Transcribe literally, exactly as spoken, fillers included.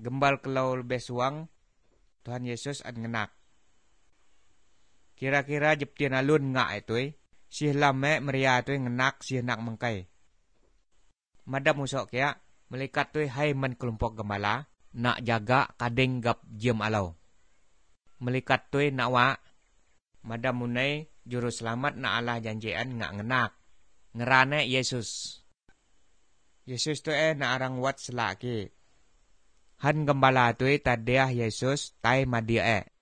Gembal kelau lebih suang, Tuhan Yesus an ngenak. Kira-kira jeptian alun ngak itu, sih lame meria itu ngenak sih nak mengkai. Madam musok kaya, melikat tu hai men kelompok gembala, nak jaga kadeng gap jiem alau. Melikat tu nak wa, madam munai juru selamat nak Allah janjian ngak ngenak. Ngerane Yesus. Yesus tu eh nak arang wat selaki. Han gembala tu tadiah Yesus tai madia eh.